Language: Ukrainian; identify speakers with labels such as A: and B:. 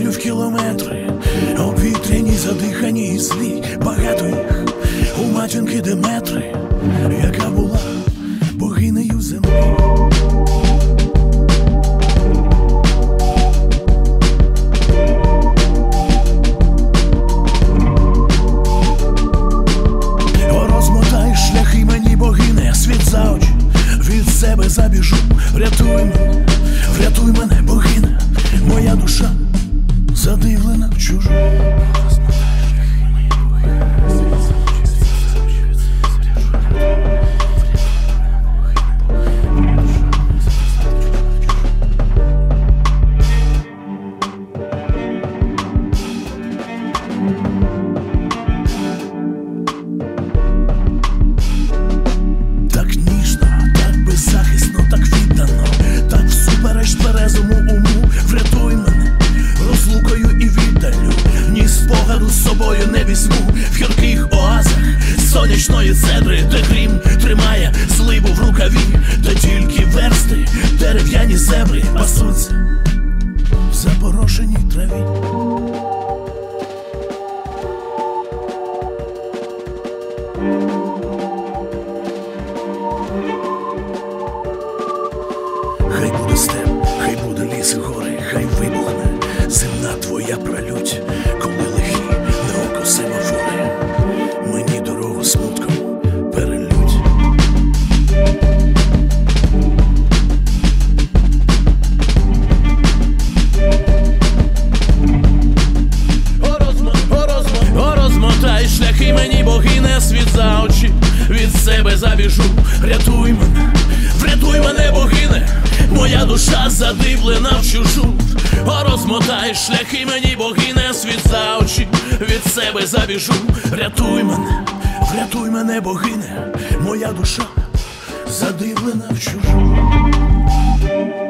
A: вірю в кілометри, обвітряні, задихані і злі. Багато їх у матінки Деметри, яка була богинею землі. Розмотай шляхи мені, богине, світ за очі, від себе забіжу. Врятуй мене, богине, моя душа задивлена в чужу. Так ніжно, так беззахисно, так віддано, так всупереч тверезому уму. Врятуй мене розлукою і віддалю, ні спогаду з собою не візьму. В гірких оазах сонячної цедри, де грім тримає зливу в рукаві, де тільки версти, дерев'яні зебри пасуться в запорошеній траві. Хай буде степ, хай буде ліс і гори, хай вибухне земна твоя пролють, коли лихі неоко семафори мені дорогу смутком перелють. Розмотай шляхи мені, богине, світ за очі, від себе забіжу. Врятуй мене, богине, моя душа задивлена в чужу. Розмотай шляхи мені, богине, світ за очі, від себе забіжу. Врятуй мене, богине, моя душа задивлена в чужу.